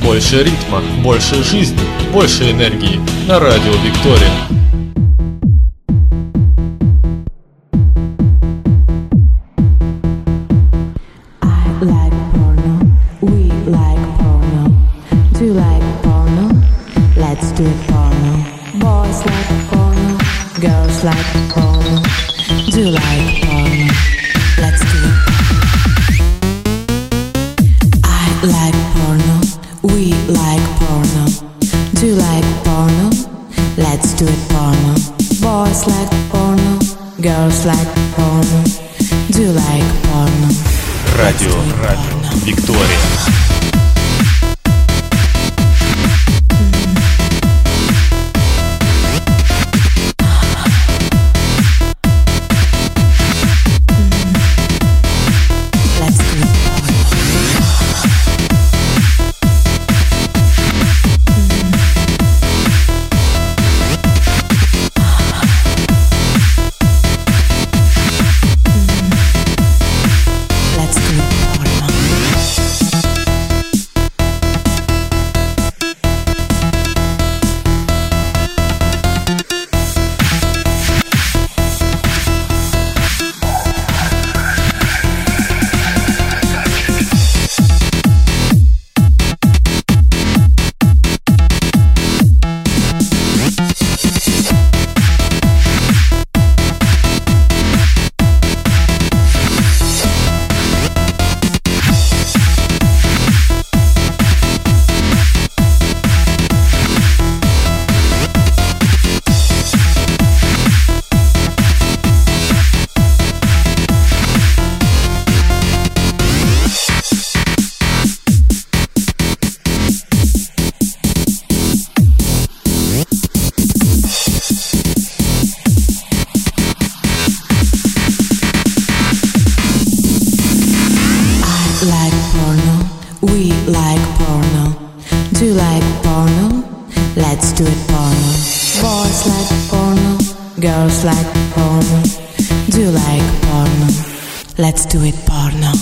Больше ритма, больше жизни, больше энергии на радио Виктория. Радио Виктория. Let's do it porno.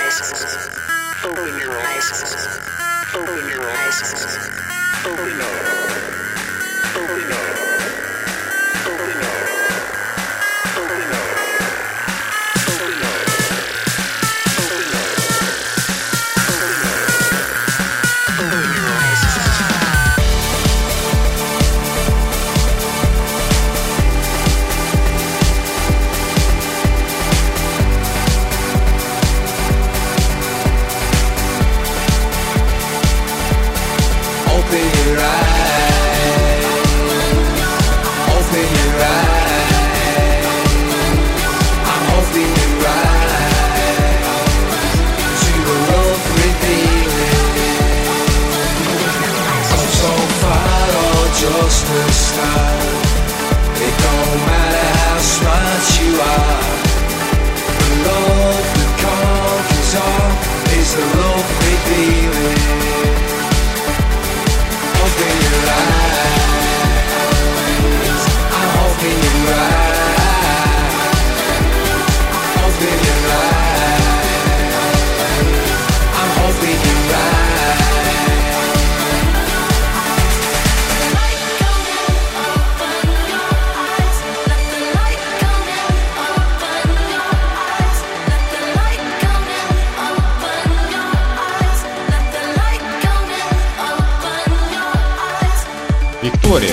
Виктория.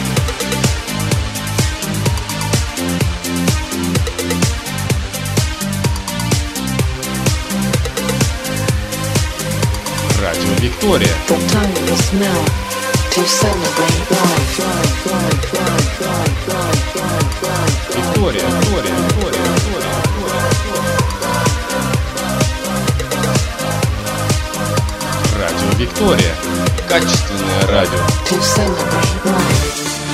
Радио Виктория. The time is now to celebrate life. Виктория, Виктория, Виктория, Виктория. Радио Виктория. Качественное радио. To celebrate life.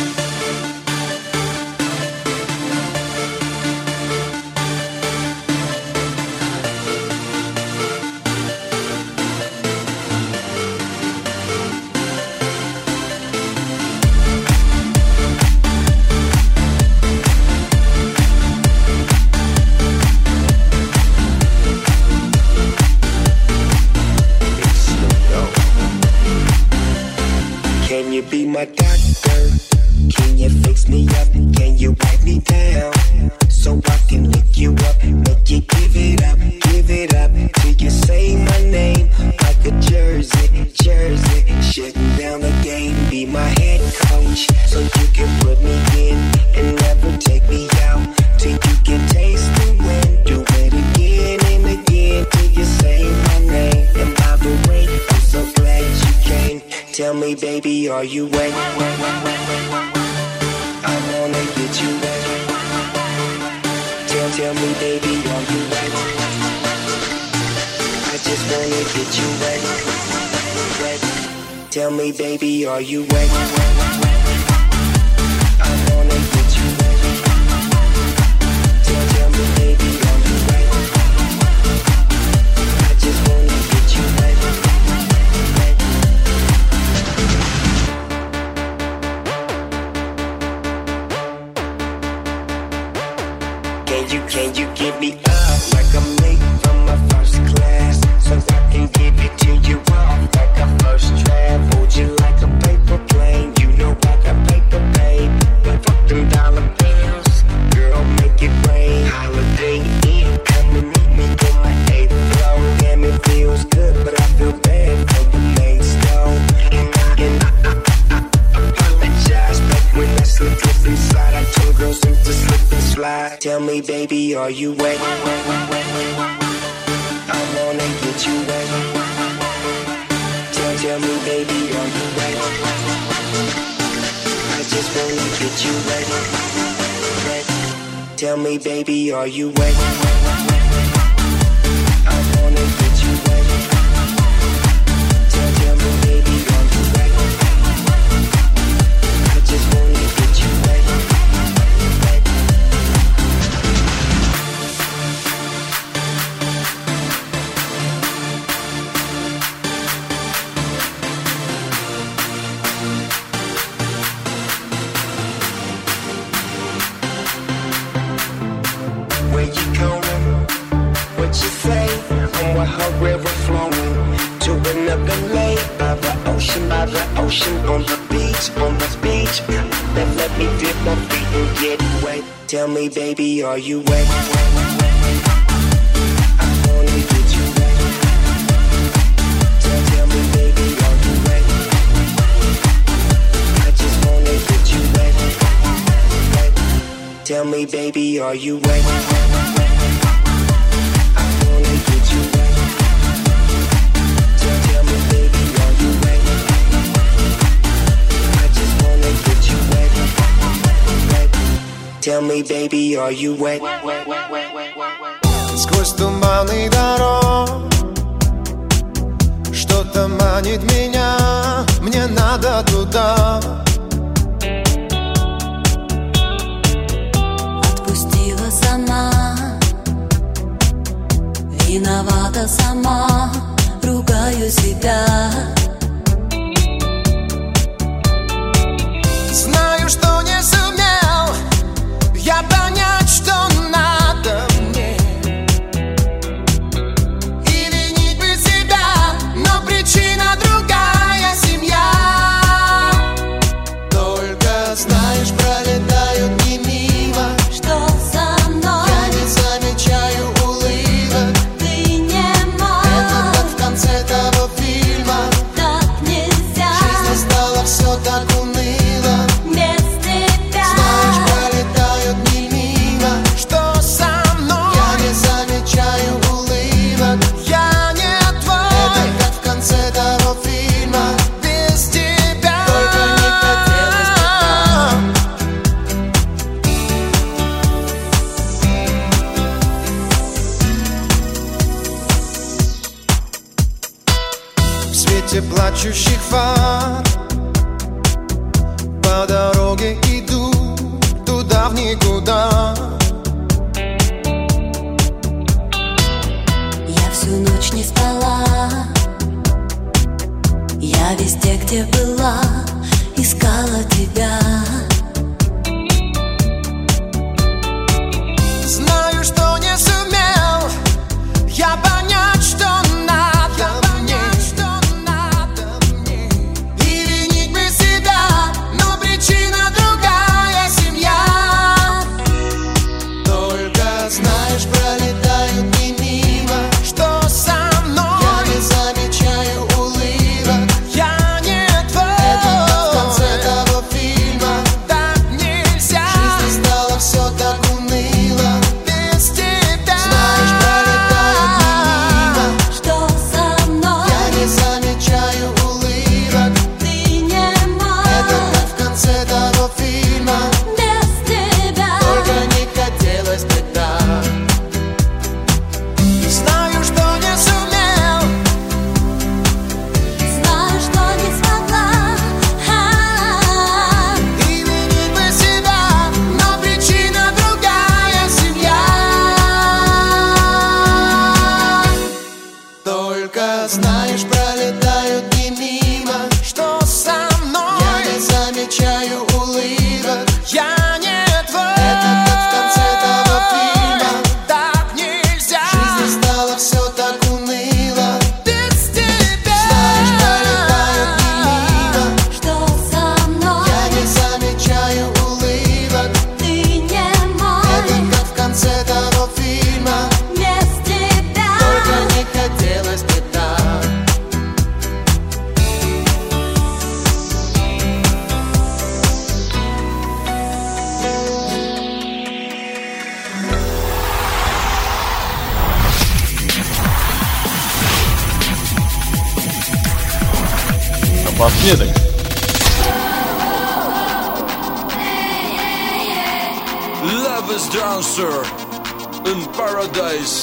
Be my doctor. Can you fix me up? Can you wipe me down? So I can lick you up, make you give it up till you say my name like a jersey, shutting down the game. Be my head coach, so you can put me in and never take me out till you can taste the win. Do it again and again till you say my name. And by the way, I'm so glad you came. Tell me, baby, are you wet? I wanna get you wet. Tell me, baby, are you wet? I just wanna get you wet. Tell me, baby, are you wet? I wanna get you wet. Tell me, baby, are you wet? I just wanna get you wet. Can you give me up like I'm late from my first class, so I can give it to you off like a first draft? Hold you like a paper plane, you know I got paper paid, but fuck them dollar bills, girl, make it rain. Holiday Inn, come and meet me on my 8th floor. Damn, it feels good, but I feel bad for the main stone. And I apologize, but when I slip inside, I told girls to slip and slide. Tell me, baby, are you wet? I wanna get you wet. Tell me, baby, are you wet? I just wanna get you wet. Tell me, baby, are you wet? I wanna get you wet. Tell me, baby, are you wet? I just wanna get you wet. Where you going? ocean, on the beach, let me dip my feet and get wet. Tell me, baby, are you wet? I wanna get you wet. Tell me, baby, are you wet? I just wanna get you wet. Tell me, baby, are you wet? I wanna get you wet. Tell me, baby, are you wet? I just wanna get you wet. Tell me, baby, are you wet? Сквозь туманы дорог что-то манит меня, мне надо туда. Отпустила сама, виновата сама, ругаю себя. Знаю, что не сумел я понять, что надо мне, и винить бы себя, но причина другая — семья. Только знаешь, пролетают дни мимо, Что со мной? я не замечаю улыбок. Ты не мой. Это как в конце того фильма. Так нельзя. В жизни стало все так уныло. Без тебя. Знаешь, пролетают дни мимо. Что со мной? Я не замечаю улыбок. Я не твой. Это как в конце того фильма. Без тебя. Только не хотелось бы так. В свете плачущих фар по дороге иду туда в никуда. Я всю ночь не спала, я везде, где была, искала тебя. Знаю, что не сумел я понять, что надо мне, и винить бы себя, но причина другая — семья. Только знаешь, пролетают дни мимо. Что со мной? Я не замечаю улыбок. Я не твой. Это как в конце того фильма. Так нельзя. В жизни стало все так уныло. Без тебя. Знаешь, пролетают дни мимо. Что со мной? Я не замечаю улыбок. Ты не мой. Это как в конце того фильма. Без тебя. Только не хотелось бы так. Знаю, что не сумел. Знаю, что не смогла. И винить бы себя, но причина другая — семья. Только знаешь, пролетают дни мимо. Что со мной? Я не замечаю улыбок. Я не твой. Это как в конце того фильма. Так нельзя. В жизни стало все так уныло. Без тебя. Знаешь, пролетают дни мимо. Что со мной? Я не замечаю улыбок. Ты не мой. Это как в конце того фильма. Без тебя. Только не хотелось бы так. Напоследок, Love is dancer in paradise.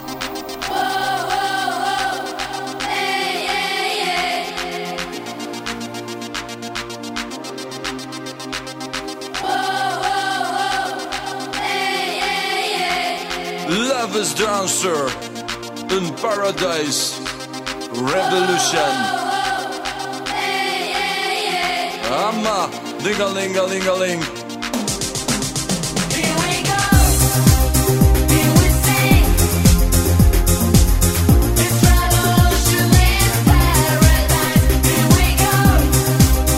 Love is dancer in paradise. Revolution. Amma, ding-a-ling-a-ling-a-ling. Here we go. Here we sing. It's revolution in paradise. Here we go.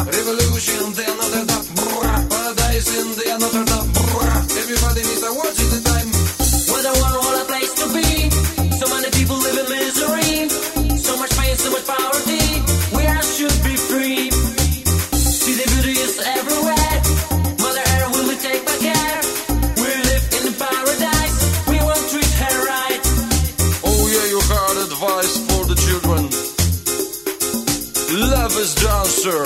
Revolution, they are not enough. Paradise in they are not enough. Everybody needs a watch at the time. What a world, what a place to be. So many people live in misery. So much pain, so much poverty. We all should be free. See the beauty is everywhere. Mother Earth will we take back care. We live in paradise. We won't treat her right. Oh yeah, you heard advice for the children. Love is the answer.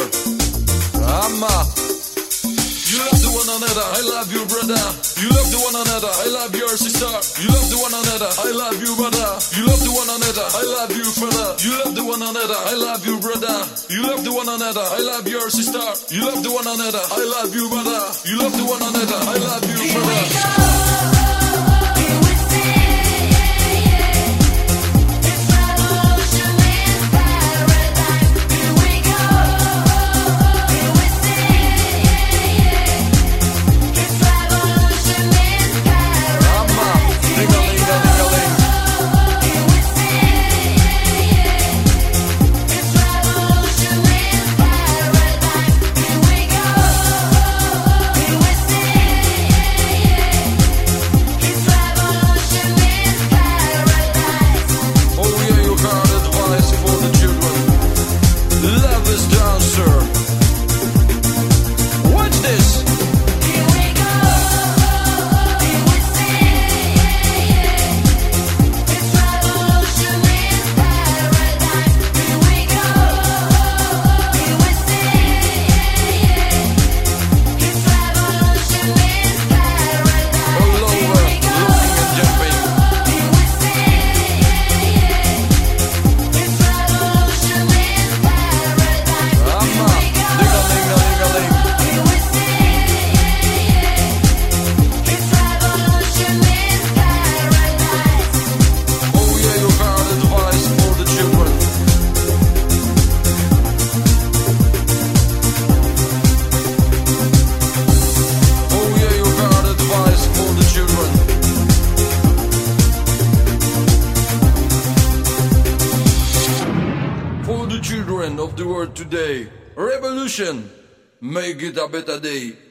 You love the one another, I love you, brother. You love the one another, I love your sister. You love the one another, I love you, brother. You love the one another, I love you, father. You love the one another, I love you, brother. You love the one another, I love your sister. You love the one another, I love you, brother. You love the one another, I love you, brother. Of the world today, revolution, make it a better day.